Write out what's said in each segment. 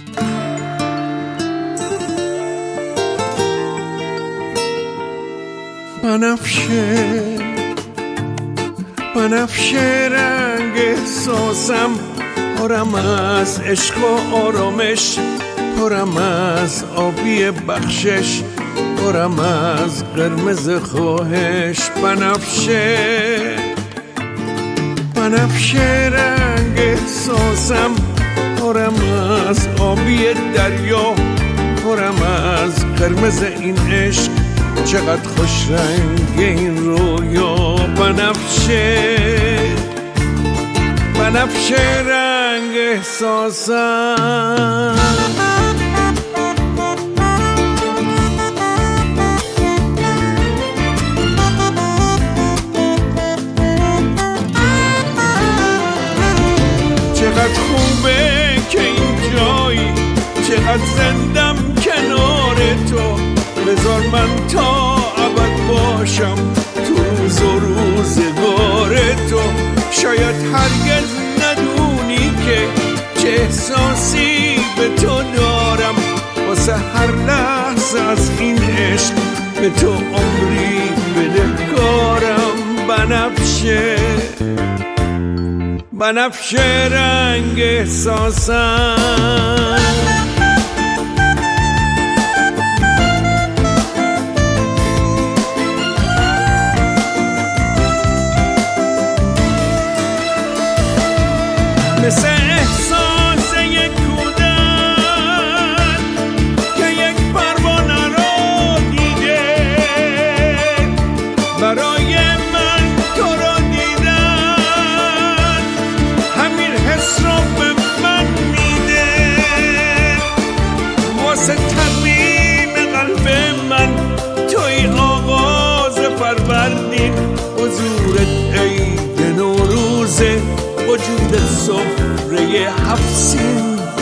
بنفشه رنگ احساسم، پرم از عشق و آرامش، پرم از آبی بخشش، پرم از قرمز خواهش. بنفشه رنگ احساسم، پرم از آبی دریا، پرم از قرمز این عشق، چقدر خوش رنگ این رویا. بنفشه رنگ احساسم. چقدر خوبه که این جایی، چقدر زندم کنار تو. بذار من تا ابد باشم تو روز و روزگار تو. شاید هرگز ندونی که چه احساسی به تو دارم، واسه هر لحظه از این عشق به تو عمری بدهکارم. بنفشه رنگ احساسم. مثل احساس یک کودک که یک پروانه رو دیده، برای من تو رو دیدن همین حس رو به من میده. واسه ترمیم قلب من توی آغاز فروردین، حضورت عید نوروزه، وجود سفره هفسین.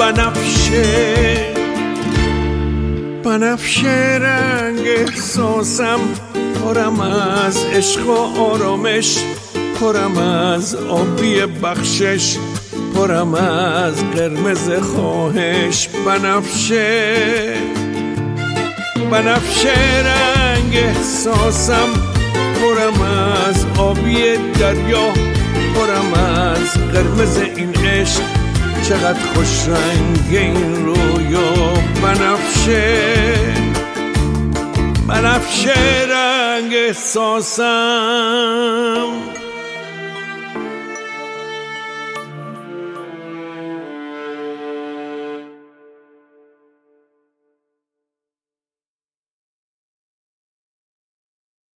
بنفشه رنگ احساسم، پرم از عشق و آرامش، پرم از آبی بخشش، پرم از قرمز خواهش. بنفشه رنگ احساسم، پرم از آبی دریا، پرم از قرمز این عشق، چقدر خوش رنگ این رویا. بنفشه رنگ احساسم.